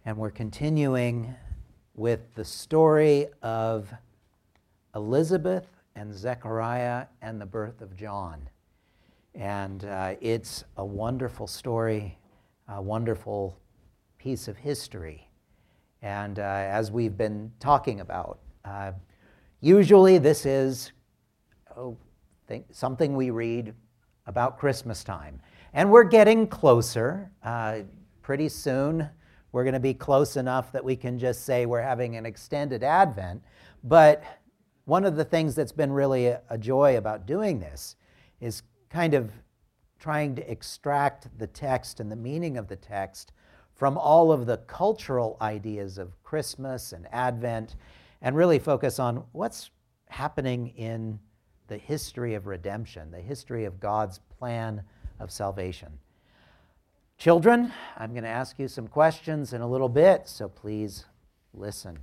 And we're continuing with the story of Elizabeth and Zechariah and the birth of John. And it's a wonderful story, a wonderful piece of history. And as we've been talking about, usually this is something we read about Christmas time. And we're getting closer. Pretty soon, we're going to be close enough that we can just say we're having an extended Advent. But one of the things that's been really a joy about doing this is kind of trying to extract the text and the meaning of the text from all of the cultural ideas of Christmas and Advent, and really focus on what's happening in the history of redemption, the history of God's plan of salvation. Children, I'm going to ask you some questions in a little bit, so please listen.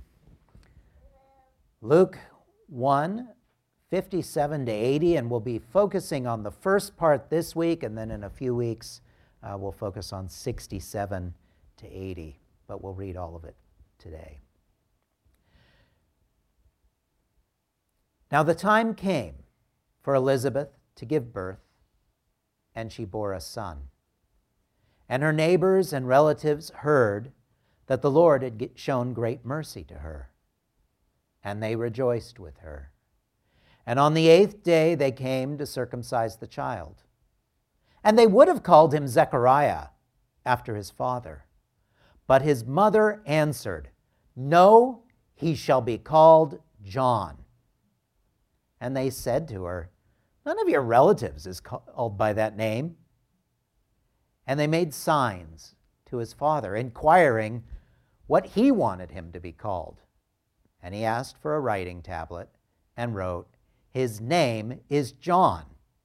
Luke 1, 57 to 80, and we'll be focusing on the first part this week, and then in a few weeks we'll focus on 67 to 80, but we'll read all of it today. Now the time came for Elizabeth to give birth, and she bore a son. And her neighbors and relatives heard that the Lord had shown great mercy to her, and they rejoiced with her. And on the 8th day they came to circumcise the child. And they would have called him Zechariah after his father. But his mother answered, "No, he shall be called John." And they said to her, "None of your relatives is called by that name." And they made signs to his father, inquiring what he wanted him to be called. And he asked for a writing tablet and wrote, "His name is John."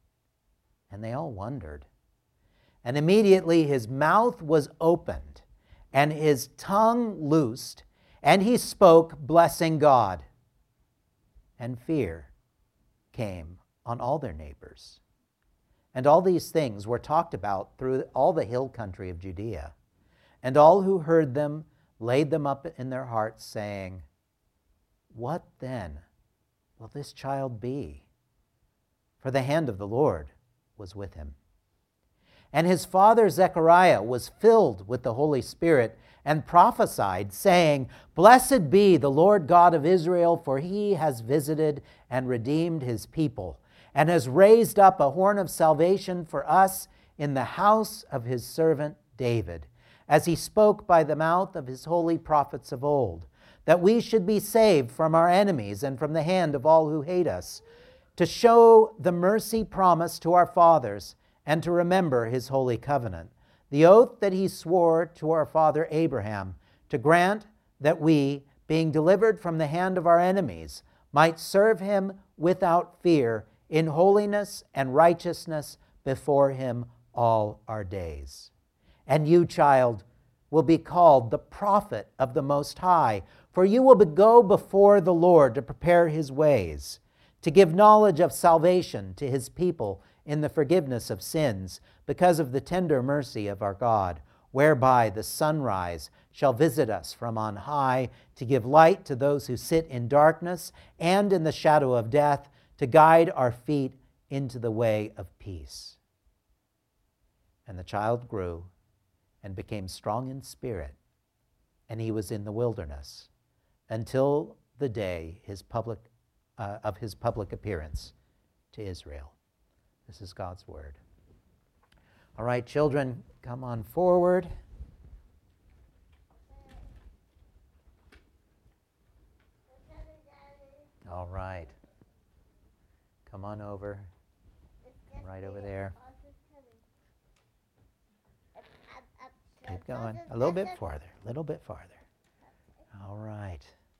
And they all wondered. And immediately his mouth was opened, and his tongue loosed, and he spoke, blessing God. And fear came on all their neighbors. And all these things were talked about through all the hill country of Judea. And all who heard them laid them up in their hearts, saying, "What then will this child be?" For the hand of the Lord was with him. And his father Zechariah was filled with the Holy Spirit and prophesied, saying, "Blessed be the Lord God of Israel, for he has visited and redeemed his people, and has raised up a horn of salvation for us in the house of his servant David, as he spoke by the mouth of his holy prophets of old, that we should be saved from our enemies and from the hand of all who hate us, to show the mercy promised to our fathers, and to remember his holy covenant, the oath that he swore to our father Abraham, to grant that we, being delivered from the hand of our enemies, might serve him without fear, in holiness and righteousness before him all our days. And you, child, will be called the prophet of the Most High, for you will go before the Lord to prepare his ways, to give knowledge of salvation to his people in the forgiveness of sins, because of the tender mercy of our God, whereby the sunrise shall visit us from on high, to give light to those who sit in darkness and in the shadow of death, to guide our feet into the way of peace." And the child grew and became strong in spirit, and he was in the wilderness until the day of his public appearance to Israel. This is God's word. All right, children, come on forward. All right. Come on over. Right over there. Keep going. A little bit farther. A little bit farther. All right.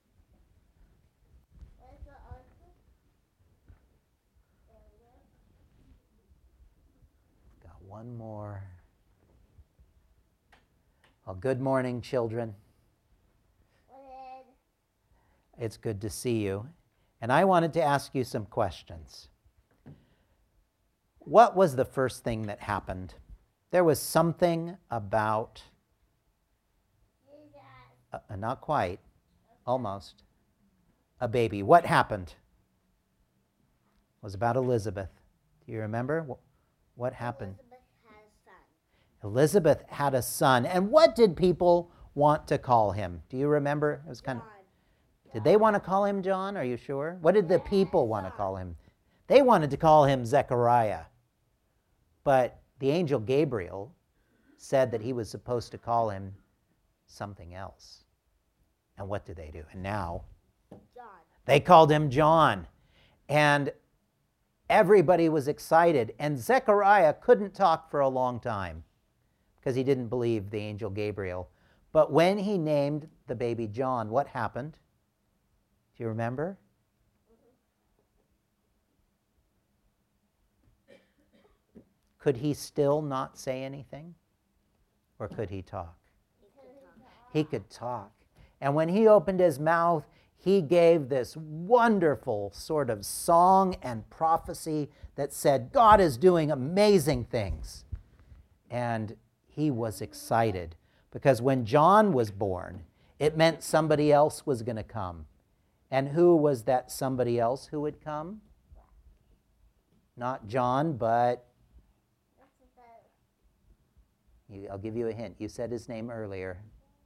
Got one more. Well, good morning, children. It's good to see you. And I wanted to ask you some questions. What was the first thing that happened? There was something about Not quite. Almost. A baby. What happened? It was about Elizabeth. Do you remember? What happened? Elizabeth had a son. And what did people want to call him? Do you remember? It was kind of. Did they want to call him John? Are you sure? What did the people want to call him? They wanted to call him Zechariah. But the angel Gabriel said that he was supposed to call him something else. And what did they do? And now John. They called him John. And everybody was excited. And Zechariah couldn't talk for a long time because he didn't believe the angel Gabriel. But when he named the baby John, what happened? Do you remember? Could he still not say anything? Or could he talk? He could talk. And when he opened his mouth, he gave this wonderful sort of song and prophecy that said, God is doing amazing things. And he was excited because when John was born, it meant somebody else was going to come. And who was that somebody else who would come? Not John, but I'll give you a hint. You said his name earlier.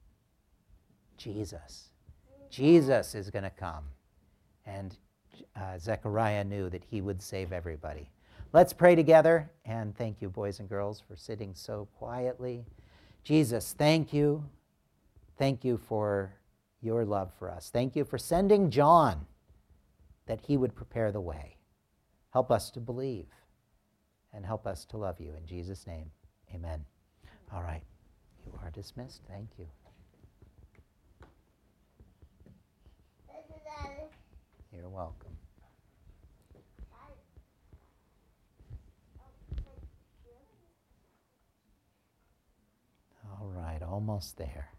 Jesus. Jesus is going to come. And Zechariah knew that he would save everybody. Let's pray together. And thank you, boys and girls, for sitting so quietly. Jesus, thank you. Thank you for your love for us. Thank you for sending John that he would prepare the way. Help us to believe and help us to love you. In Jesus' name, amen. All right. You are dismissed. Thank you. You're welcome. All right, almost there.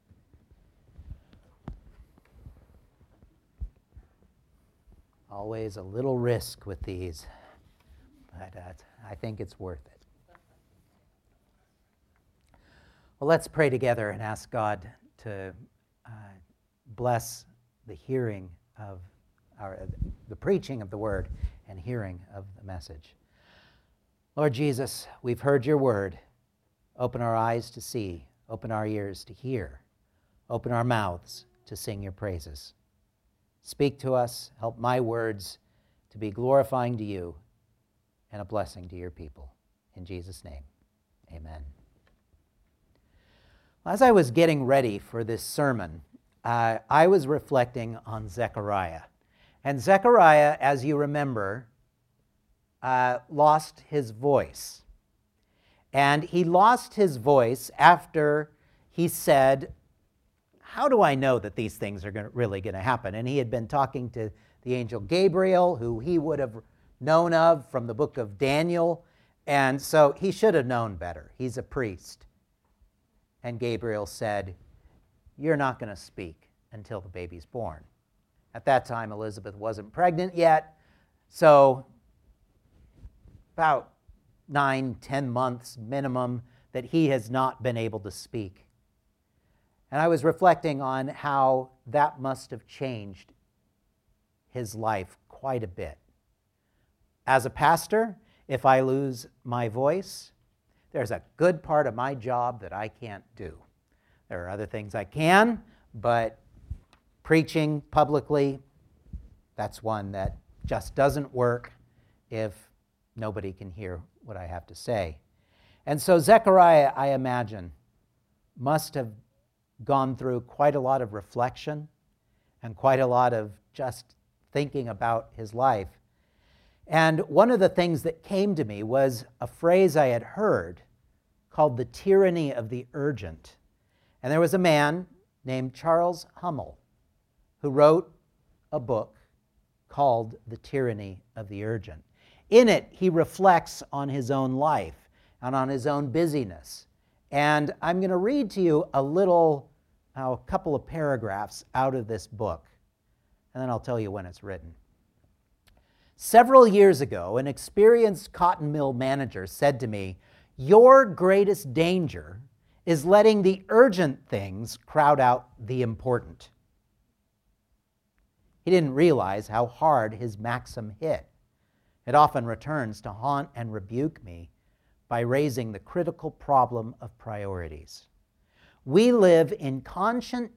Always a little risk with these, but I think it's worth it. Well, let's pray together and ask God to bless the hearing of the preaching of the word and hearing of the message. Lord Jesus, we've heard your word. Open our eyes to see, open our ears to hear, open our mouths to sing your praises. Speak to us, help my words to be glorifying to you and a blessing to your people. In Jesus' name, amen. As I was getting ready for this sermon, I was reflecting on Zechariah. And Zechariah, as you remember, lost his voice. And he lost his voice after he said, how do I know that these things are really going to happen? And he had been talking to the angel Gabriel, who he would have known of from the book of Daniel. And so he should have known better. He's a priest. And Gabriel said, you're not going to speak until the baby's born. At that time, Elizabeth wasn't pregnant yet. So about 9-10 months minimum that he has not been able to speak. And I was reflecting on how that must have changed his life quite a bit. As a pastor, if I lose my voice, there's a good part of my job that I can't do. There are other things I can, but preaching publicly, that's one that just doesn't work if nobody can hear what I have to say. And so Zechariah, I imagine, must have gone through quite a lot of reflection and quite a lot of just thinking about his life. And one of the things that came to me was a phrase I had heard called the tyranny of the urgent. And there was a man named Charles Hummel who wrote a book called The Tyranny of the Urgent. In it, he reflects on his own life and on his own busyness. And I'm going to read to you a couple of paragraphs out of this book, and then I'll tell you when it's written. Several years ago, an experienced cotton mill manager said to me, your greatest danger is letting the urgent things crowd out the important. He didn't realize how hard his maxim hit. It often returns to haunt and rebuke me by raising the critical problem of priorities. We live in constant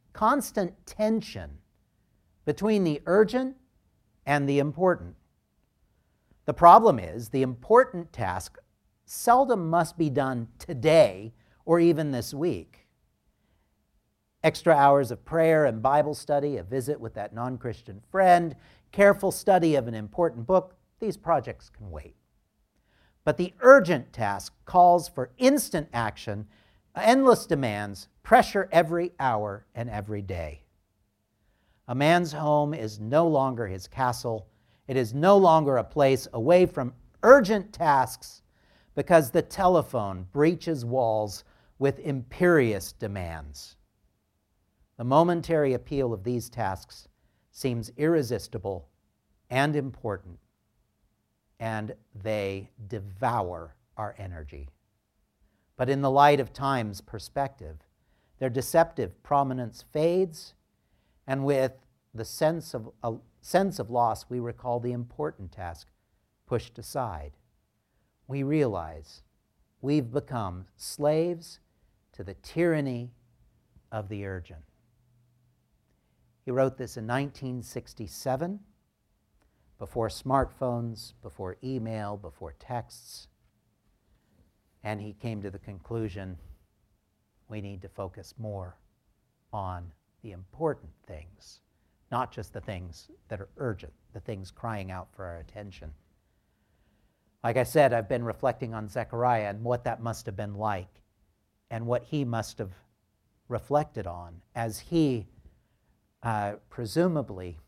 tension between the urgent and the important. The problem is the important task seldom must be done today or even this week. Extra hours of prayer and Bible study, a visit with that non-Christian friend, careful study of an important book, these projects can wait. But the urgent task calls for instant action, endless demands, pressure every hour and every day. A man's home is no longer his castle. It is no longer a place away from urgent tasks because the telephone breaches walls with imperious demands. The momentary appeal of these tasks seems irresistible and important, and they devour our energy. But in the light of time's perspective, their deceptive prominence fades, and with the sense of loss, we recall the important task pushed aside. We realize we've become slaves to the tyranny of the urgent. He wrote this in 1967, before smartphones, before email, before texts, and he came to the conclusion we need to focus more on the important things, not just the things that are urgent, the things crying out for our attention. Like I said, I've been reflecting on Zechariah and what that must have been like and what he must have reflected on as he presumably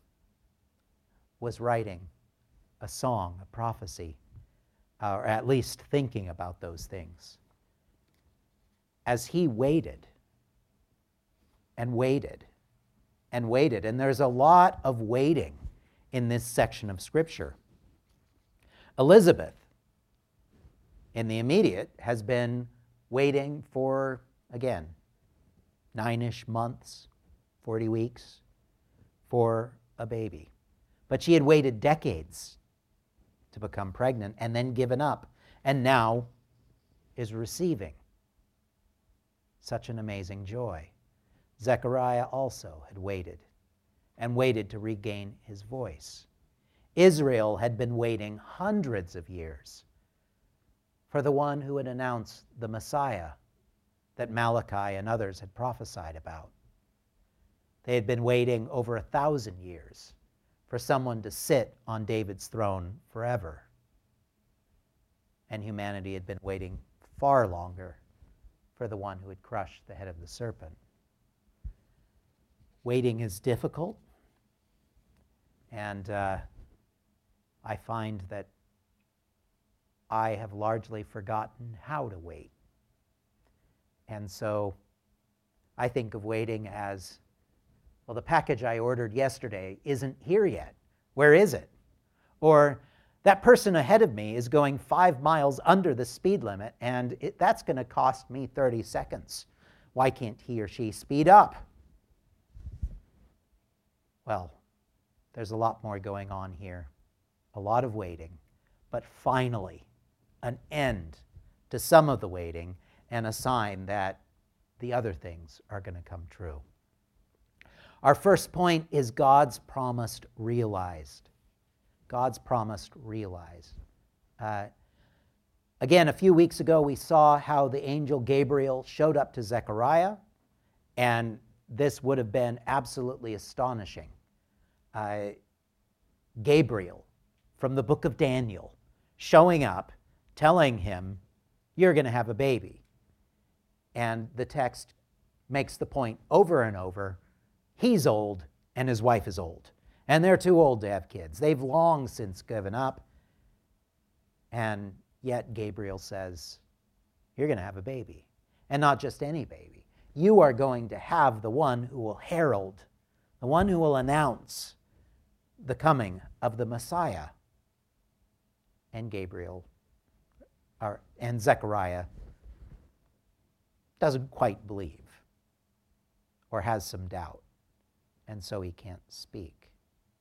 was writing a song, a prophecy, or at least thinking about those things. As he waited and waited and waited, and there's a lot of waiting in this section of Scripture. Elizabeth, in the immediate, has been waiting for, again, 9-ish months, 40 weeks, for a baby. But she had waited decades to become pregnant and then given up, and now is receiving such an amazing joy. Zechariah also had waited and waited to regain his voice. Israel had been waiting hundreds of years for the one who would announce the Messiah that Malachi and others had prophesied about. They had been waiting over 1,000 years for someone to sit on David's throne forever. And humanity had been waiting far longer for the one who would crush the head of the serpent. Waiting is difficult, and I find that I have largely forgotten how to wait. And so I think of waiting as, well, the package I ordered yesterday isn't here yet. Where is it? Or that person ahead of me is going 5 miles under the speed limit, and that's going to cost me 30 seconds. Why can't he or she speed up? Well, there's a lot more going on here, a lot of waiting, but finally an end to some of the waiting and a sign that the other things are going to come true. Our first point is God's promise realized. God's promise realized. Again, a few weeks ago, we saw how the angel Gabriel showed up to Zechariah, and this would have been absolutely astonishing. Gabriel, from the book of Daniel, showing up, telling him, you're going to have a baby. And the text makes the point over and over, he's old and his wife is old. And they're too old to have kids. They've long since given up. And yet Gabriel says, you're going to have a baby. And not just any baby. You are going to have the one who will herald, the one who will announce the coming of the Messiah. And Zechariah doesn't quite believe or has some doubt, and so he can't speak.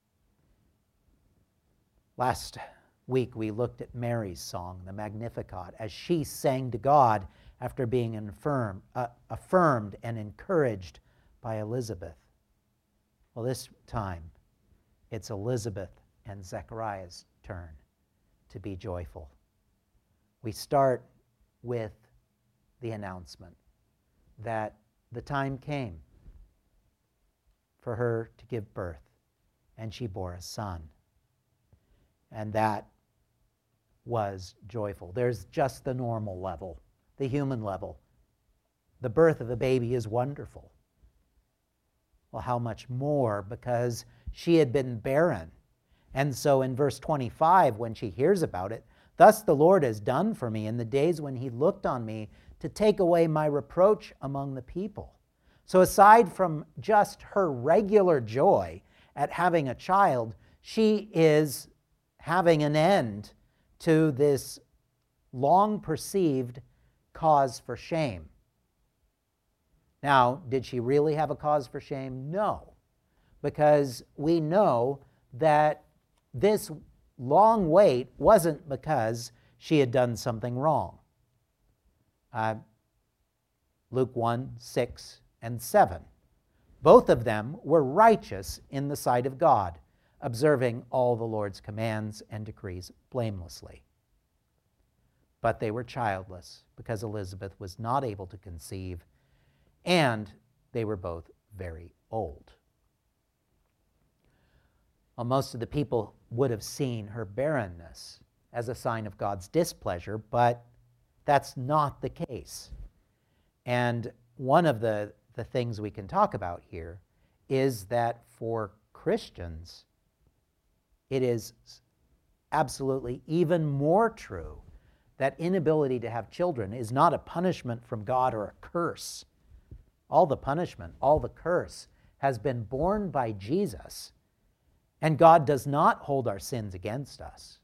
Last week we looked at Mary's song, the Magnificat, as she sang to God after being affirmed and encouraged by Elizabeth. Well, this time it's Elizabeth and Zechariah's turn to be joyful. We start with the announcement that the time came for her to give birth, and she bore a son. And that was joyful. There's just the normal level, the human level. The birth of a baby is wonderful. Well, how much more because she had been barren. And so in verse 25, when she hears about it, thus the Lord has done for me in the days when he looked on me to take away my reproach among the people. So aside from just her regular joy at having a child, she is having an end to this long-perceived cause for shame. Now, did she really have a cause for shame? No, because we know that this long wait wasn't because she had done something wrong. Luke 1, 6, and 7. Both of them were righteous in the sight of God, observing all the Lord's commands and decrees blamelessly. But they were childless because Elizabeth was not able to conceive, and they were both very old. Well, most of the people would have seen her barrenness as a sign of God's displeasure, but that's not the case. And one of the things we can talk about here is that for Christians, it is absolutely even more true that inability to have children is not a punishment from God or a curse. All the punishment, all the curse has been borne by Jesus, and God does not hold our sins against us.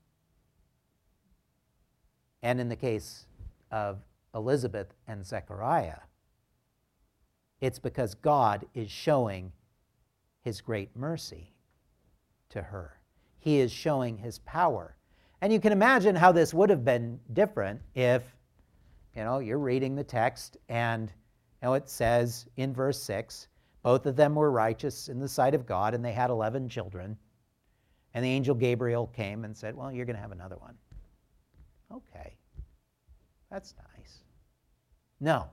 And in the case of Elizabeth and Zechariah, it's because God is showing his great mercy to her. He is showing his power. And you can imagine how this would have been different if, you're reading the text and it says in verse 6, both of them were righteous in the sight of God, and they had 11 children. And the angel Gabriel came and said, well, you're going to have another one. Okay, that's nice. No.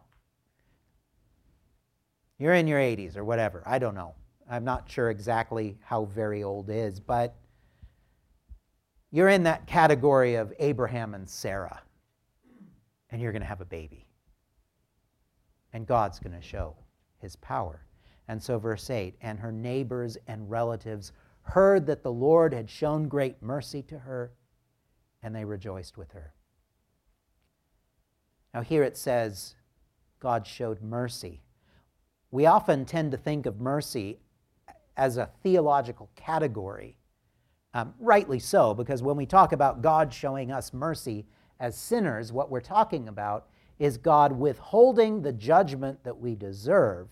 You're in your 80s or whatever. I don't know. I'm not sure exactly how very old is, but you're in that category of Abraham and Sarah, and you're going to have a baby. And God's going to show his power. And so verse 8, and her neighbors and relatives heard that the Lord had shown great mercy to her, and they rejoiced with her. Now here it says, God showed mercy. We often tend to think of mercy as a theological category. Rightly so, because when we talk about God showing us mercy as sinners, what we're talking about is God withholding the judgment that we deserve,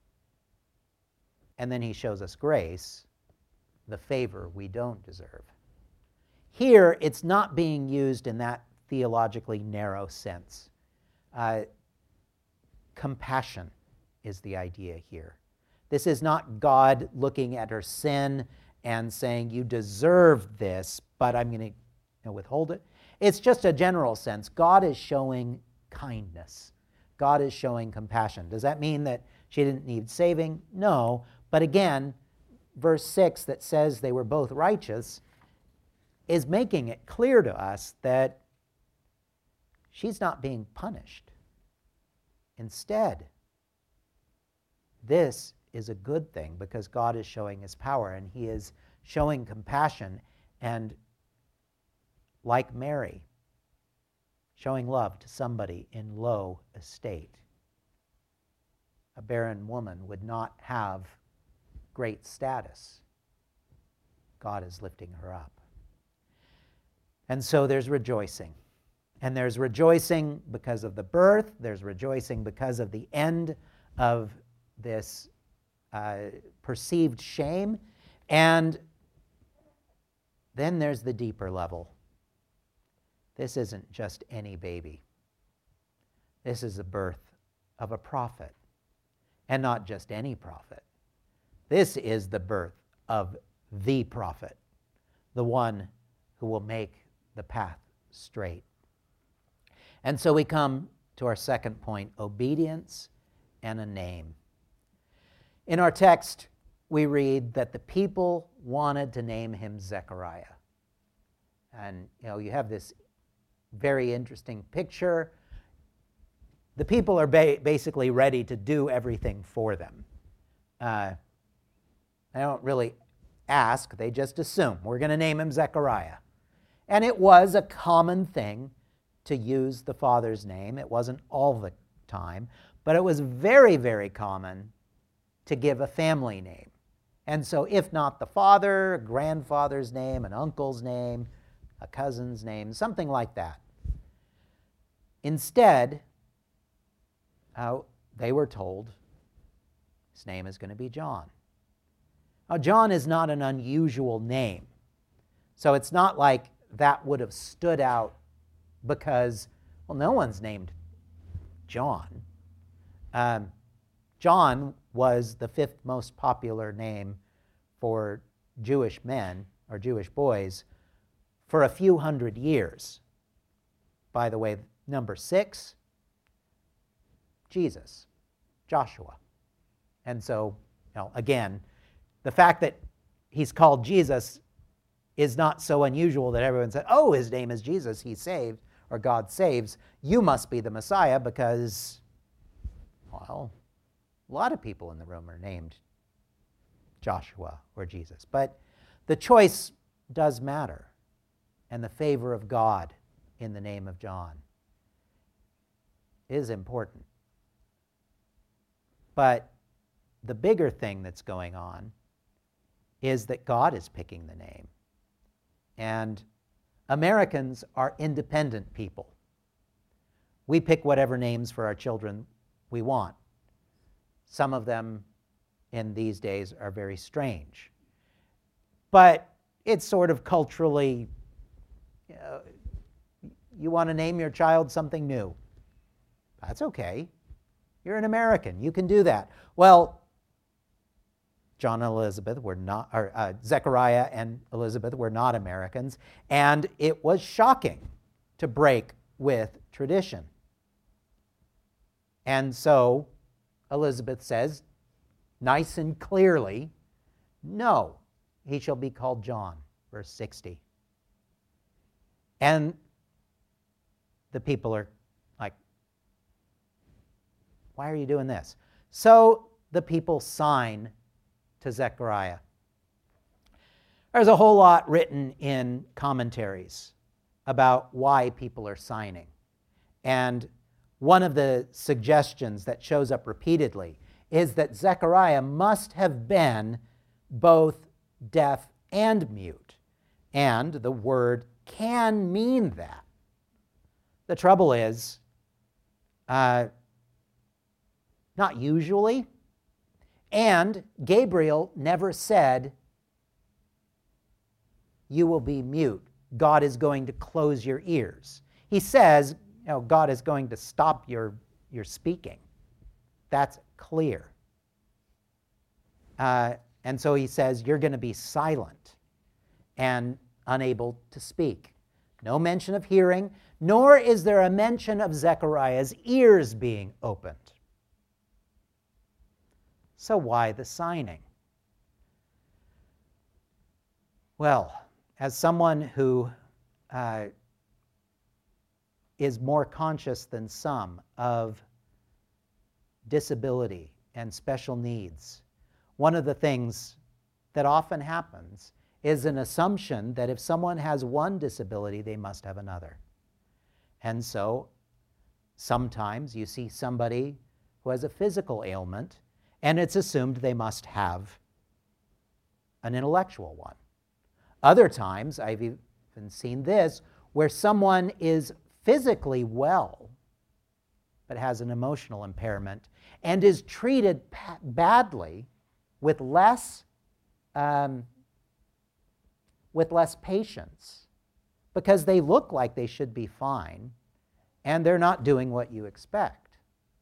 and then he shows us grace, the favor we don't deserve. Here, it's not being used in that theologically narrow sense. Compassion is the idea here. This is not God looking at her sin and saying, you deserve this, but I'm going to withhold it. It's just a general sense. God is showing kindness. God is showing compassion. Does that mean that she didn't need saving? No. But again, verse 6 that says they were both righteous is making it clear to us that she's not being punished. Instead, this is a good thing because God is showing his power and he is showing compassion and, like Mary, showing love to somebody in low estate. A barren woman would not have great status. God is lifting her up. And so there's rejoicing. And there's rejoicing because of the birth. There's rejoicing because of the end of this perceived shame. And then there's the deeper level. This isn't just any baby. This is the birth of a prophet. And not just any prophet. This is the birth of the prophet, the one who will make the path straight. And so we come to our second point, obedience and a name. In our text, we read that the people wanted to name him Zechariah. And you have this very interesting picture. The people are basically ready to do everything for them. They don't really ask, they just assume, we're going to name him Zechariah. And it was a common thing to use the father's name. It wasn't all the time, but it was very, very common to give a family name. And so if not the father, a grandfather's name, an uncle's name, a cousin's name, something like that. Instead, they were told his name is going to be John. Now, John is not an unusual name. So it's not like that would have stood out because, well, no one's named John. John was the fifth most popular name for Jewish men or Jewish boys for a few hundred years. By the way, number 6, Jesus, Joshua. And so, again, the fact that he's called Jesus is not so unusual that everyone said, oh, his name is Jesus, he saved, or God saves. You must be the Messiah because, well, a lot of people in the room are named Joshua or Jesus. But the choice does matter, and the favor of God in the name of John is important. But the bigger thing that's going on is that God is picking the name. And Americans are independent people. We pick whatever names for our children we want. Some of them in these days are very strange. But it's sort of culturally, you want to name your child something new. That's okay. You're an American. You can do that. Well, John and Elizabeth were not, or Zechariah and Elizabeth were not Americans, and it was shocking to break with tradition. And so Elizabeth says, nice and clearly, no, he shall be called John, verse 60. And the people are like, why are you doing this? So the people sign to Zechariah. There's a whole lot written in commentaries about why people are signing. And one of the suggestions that shows up repeatedly is that Zechariah must have been both deaf and mute. And the word can mean that. The trouble is, not usually, and Gabriel never said, you will be mute. God is going to close your ears. He says, God is going to stop your speaking. That's clear. And so he says, you're going to be silent and unable to speak. No mention of hearing, nor is there a mention of Zechariah's ears being opened. So why the signing? Well, as someone who is more conscious than some of disability and special needs, one of the things that often happens is an assumption that if someone has one disability, they must have another. And so sometimes you see somebody who has a physical ailment, and it's assumed they must have an intellectual one. Other times, I've even seen this, where someone is physically well, but has an emotional impairment and is treated badly with less patience because they look like they should be fine and they're not doing what you expect.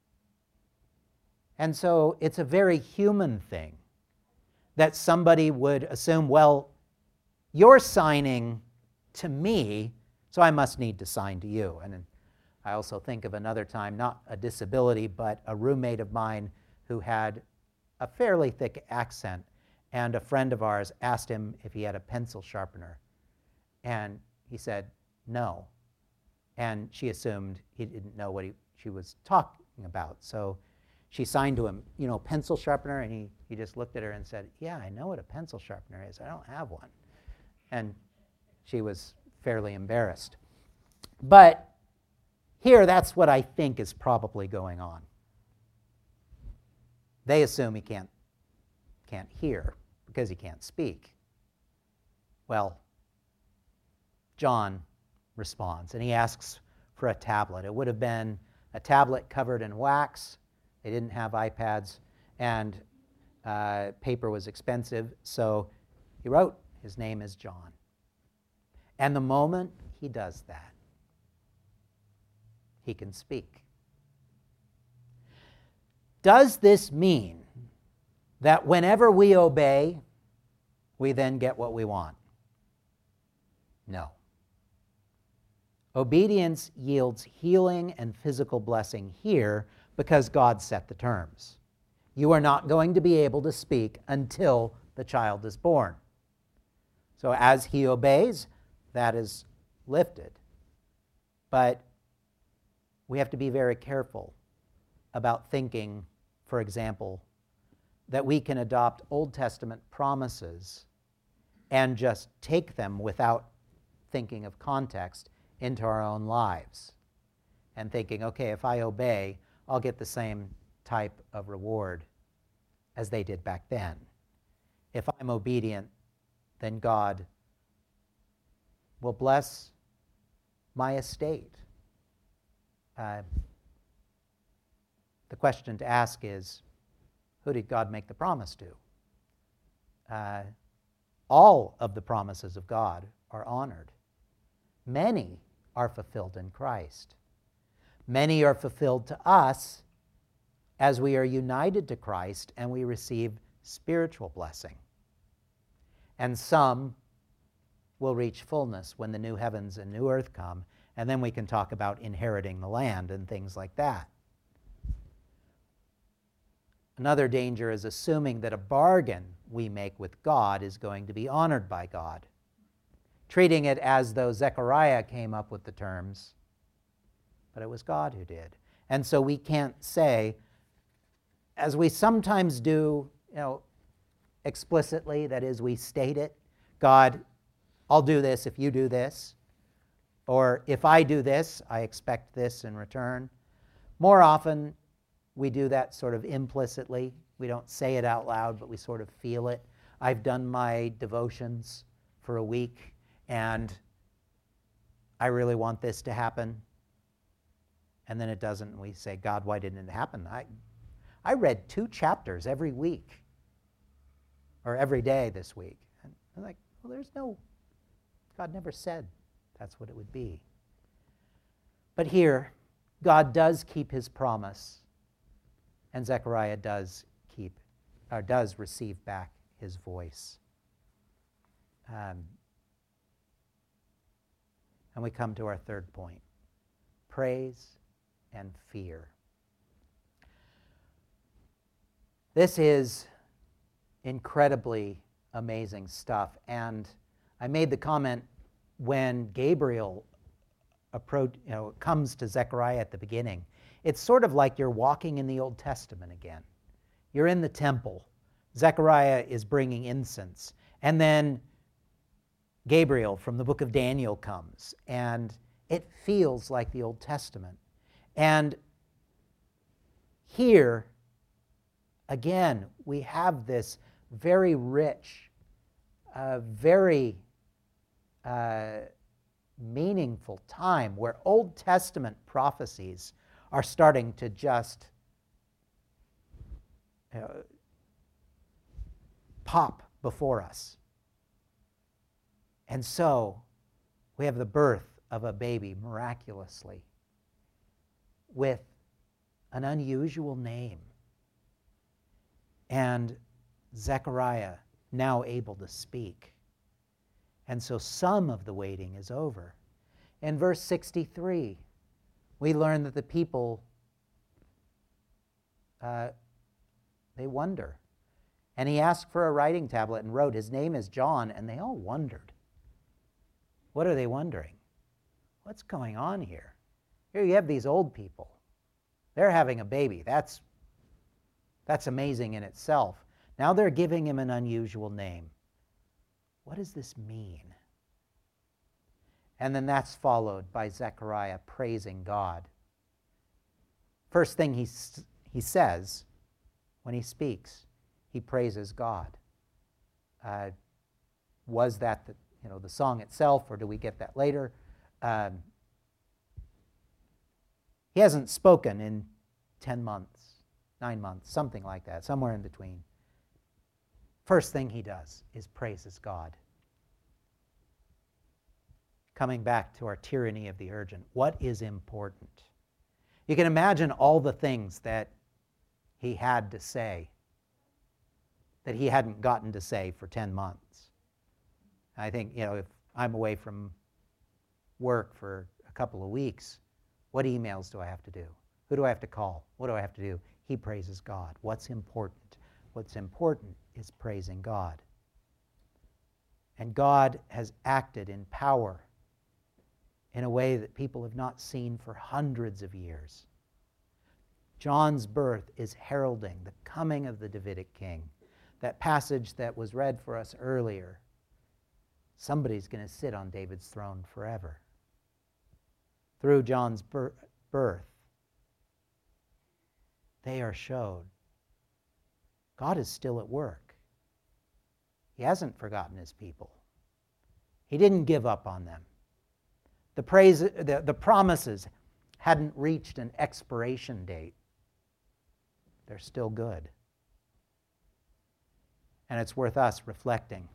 And so it's a very human thing that somebody would assume, well, you're signing to me, so I must need to sign to you. And I also think of another time, not a disability, but a roommate of mine who had a fairly thick accent, and a friend of ours asked him if he had a pencil sharpener. And he said, no. And she assumed he didn't know what she was talking about. So she signed to him, pencil sharpener, and he just looked at her and said, yeah, I know what a pencil sharpener is. I don't have one. And she was fairly embarrassed. But here, that's what I think is probably going on. They assume he can't hear because he can't speak. Well, John responds, and he asks for a tablet. It would have been a tablet covered in wax. They didn't have iPads, and paper was expensive, so he wrote, his name is John. And the moment he does that, he can speak. Does this mean that whenever we obey, we then get what we want? No. Obedience yields healing and physical blessing here because God set the terms. You are not going to be able to speak until the child is born. So as he obeys, that is lifted. But we have to be very careful about thinking, for example, that we can adopt Old Testament promises and just take them without thinking of context into our own lives and thinking, okay, if I obey, I'll get the same type of reward as they did back then. If I'm obedient, then God will bless my estate. The question to ask is, who did God make the promise to? All of the promises of God are honored. Many are fulfilled in Christ. Many are fulfilled to us as we are united to Christ and we receive spiritual blessing. And some will reach fullness when the new heavens and new earth come, and then we can talk about inheriting the land and things like that. Another danger is assuming that a bargain we make with God is going to be honored by God, treating it as though Zechariah came up with the terms, but it was God who did. And so we can't say, as we sometimes do, explicitly, that is, we state it, God, I'll do this if you do this, or if I do this, I expect this in return. More often, we do that sort of implicitly. We don't say it out loud, but we sort of feel it. I've done my devotions for a week, and I really want this to happen. And then it doesn't, and we say, God, why didn't it happen? I read 2 chapters every week, or every day this week. And I'm like, well, God never said that's what it would be. But here, God does keep his promise, and Zechariah does receive back his voice. And we come to our third point, praise and fear. This is incredibly amazing stuff, and I made the comment when Gabriel comes to Zechariah at the beginning. It's sort of like you're walking in the Old Testament again. You're in the temple. Zechariah is bringing incense. And then Gabriel from the book of Daniel comes, and it feels like the Old Testament. And here, again, we have this very rich, very meaningful time where Old Testament prophecies are starting to just pop before us. And so we have the birth of a baby miraculously with an unusual name. And Zechariah now able to speak. And so some of the waiting is over. In verse 63, we learn that the people, they wonder. And he asked for a writing tablet and wrote, "His name is John," and they all wondered. What are they wondering? What's going on here? Here you have these old people. They're having a baby. That's amazing in itself. Now they're giving him an unusual name. What does this mean? And then that's followed by Zechariah praising God. First thing he says when he speaks, he praises God. Was that the song itself, or do we get that later? He hasn't spoken in 10 months, 9 months, something like that, somewhere in between. First thing he does is praises God. Coming back to our tyranny of the urgent, what is important? You can imagine all the things that he had to say that he hadn't gotten to say for 10 months. I think, if I'm away from work for a couple of weeks, what emails do I have to do? Who do I have to call? What do I have to do? He praises God. What's important? What's important is praising God. And God has acted in power in a way that people have not seen for hundreds of years. John's birth is heralding the coming of the Davidic king. That passage that was read for us earlier, somebody's going to sit on David's throne forever. Through John's birth, they are showed God is still at work. He hasn't forgotten his people. He didn't give up on them. The promises hadn't reached an expiration date. They're still good. And it's worth us reflecting.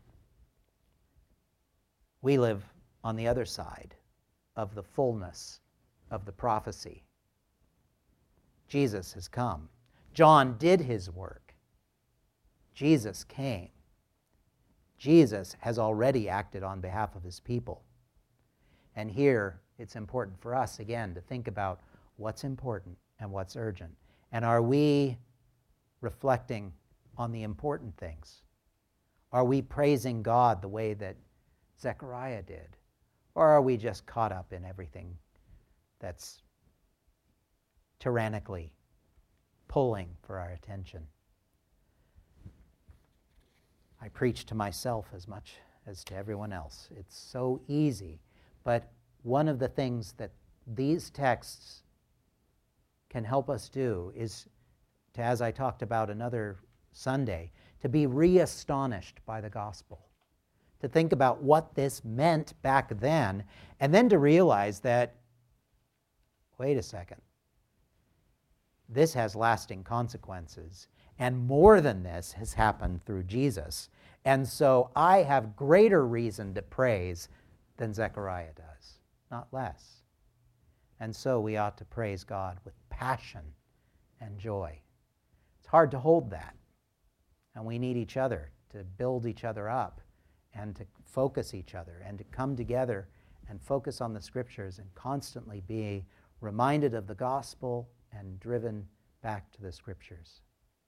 We live on the other side of the fullness of the prophecy. Jesus has come. John did his work. Jesus came. Jesus has already acted on behalf of his people. And here, it's important for us, again, to think about what's important and what's urgent. And are we reflecting on the important things? Are we praising God the way that Zechariah did? Or are we just caught up in everything that's tyrannically pulling for our attention? I preach to myself as much as to everyone else. It's so easy. But one of the things that these texts can help us do is to, as I talked about another Sunday, to be re-astonished by the gospel, to think about what this meant back then, and then to realize that, wait a second, this has lasting consequences, and more than this has happened through Jesus. And so I have greater reason to praise than Zechariah does, not less. And so we ought to praise God with passion and joy. It's hard to hold that, and we need each other to build each other up and to focus each other and to come together and focus on the Scriptures and constantly be reminded of the gospel and driven back to the Scriptures.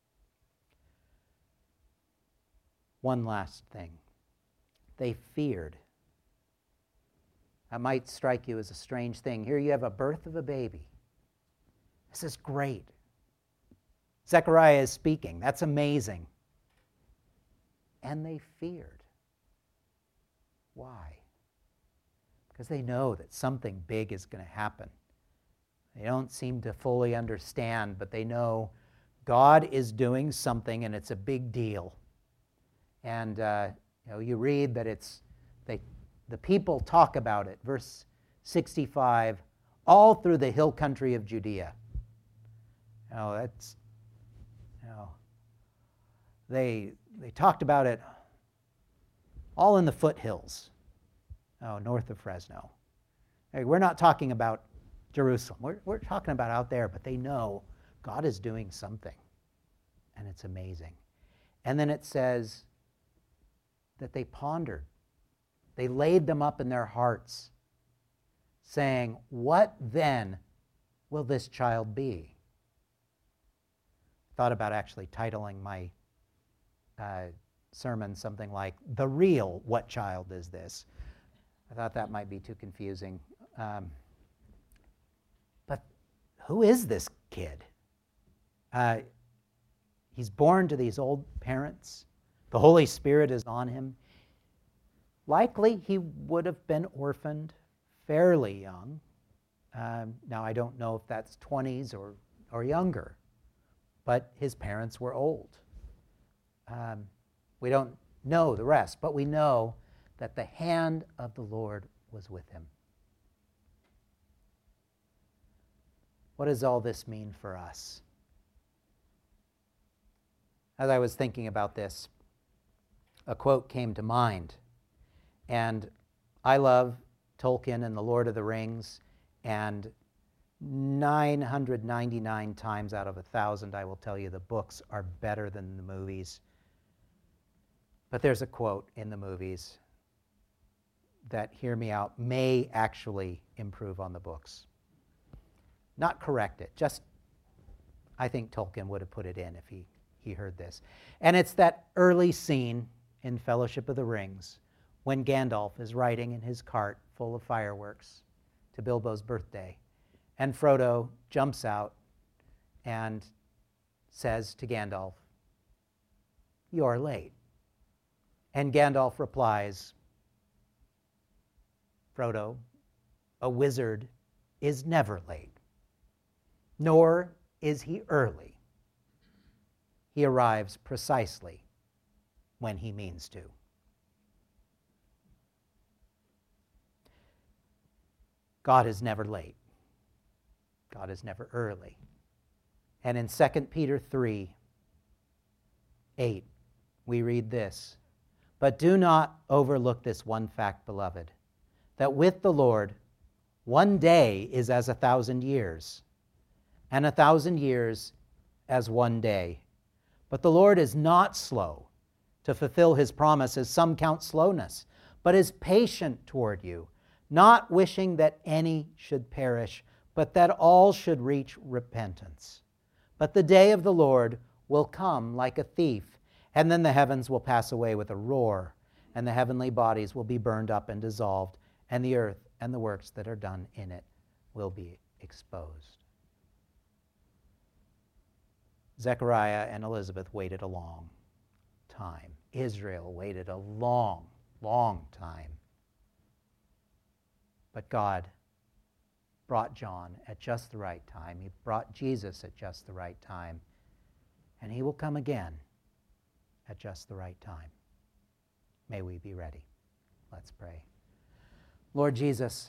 One last thing. They feared. That might strike you as a strange thing. Here you have a birth of a baby. This is great. Zechariah is speaking. That's amazing. And they feared. Why? Because they know that something big is going to happen. They don't seem to fully understand, but they know God is doing something and it's a big deal. And you read that the people talk about it. Verse 65, all through the hill country of Judea. They talked about it all in the foothills, north of Fresno. Hey, we're not talking about Jerusalem. We're talking about out there, but they know God is doing something, and it's amazing. And then it says that they pondered. They laid them up in their hearts, saying, what then will this child be? I thought about actually titling my sermon something like, The Real What Child Is This? I thought that might be too confusing. But who is this kid? He's born to these old parents. The Holy Spirit is on him. Likely he would have been orphaned fairly young. Now I don't know if that's 20s or younger, but his parents were old. We don't know the rest, but we know that the hand of the Lord was with him. What does all this mean for us? As I was thinking about this, a quote came to mind. And I love Tolkien and The Lord of the Rings, and 999 times out of 1,000, I will tell you the books are better than the movies. But there's a quote in the movies that, hear me out, may actually improve on the books. Not correct it, just I think Tolkien would have put it in if he heard this. And it's that early scene in Fellowship of the Rings when Gandalf is riding in his cart full of fireworks to Bilbo's birthday. And Frodo jumps out and says to Gandalf, "You're late." And Gandalf replies, "Frodo, a wizard is never late, nor is he early. He arrives precisely when he means to." God is never late. God is never early. And in 2 Peter 3:8, we read this, "But do not overlook this one fact, beloved, that with the Lord, one day is as 1,000 years, and 1,000 years as one day. But the Lord is not slow to fulfill his promise, as some count slowness, but is patient toward you, not wishing that any should perish, but that all should reach repentance. But the day of the Lord will come like a thief, and then the heavens will pass away with a roar, and the heavenly bodies will be burned up and dissolved, and the earth and the works that are done in it will be exposed." Zechariah and Elizabeth waited a long time. Israel waited a long, long time. But God brought John at just the right time. He brought Jesus at just the right time. And he will come again at just the right time. May we be ready. Let's pray. Lord Jesus,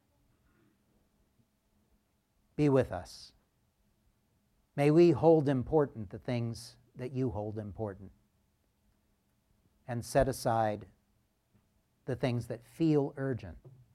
be with us. May we hold important the things that you hold important, and set aside the things that feel urgent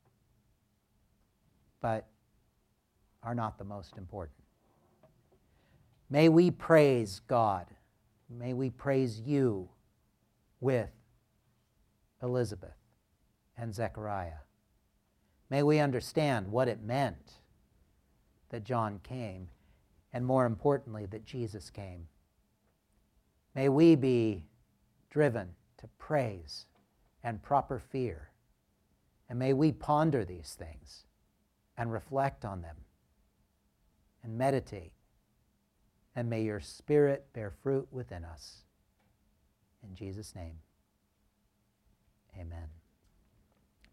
but are not the most important. May we praise God. May we praise you with Elizabeth and Zechariah. May we understand what it meant that John came, and more importantly, that Jesus came. May we be driven to praise and proper fear, and may we ponder these things and reflect on them and meditate, and may your Spirit bear fruit within us. In Jesus' name, amen.